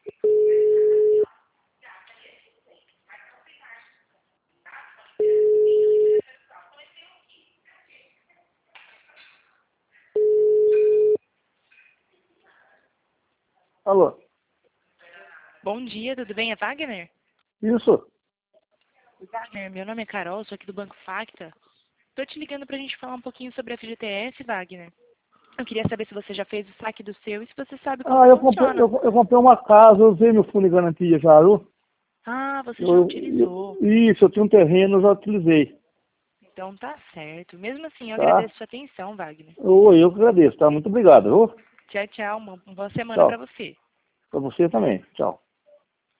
Alô? Bom dia, tudo bem? É Wagner? Isso. Wagner, meu nome é Carol, sou aqui do Banco Facta. Tô te ligando pra gente falar um pouquinho sobre a FGTS, Wagner. Eu queria saber se você já fez o saque do seu e se você sabe como Eu comprei, funciona. eu comprei uma casa, eu usei meu fundo de garantia já, viu? Ah, você já utilizou. Isso, eu tinha um terreno, eu já utilizei, Então tá certo. Mesmo assim, eu tá? agradeço sua atenção, Wagner. Eu que agradeço, tá? Muito obrigado, viu? Tchau, tchau. Uma boa semana pra Tchau. você. Pra você também. Tchau.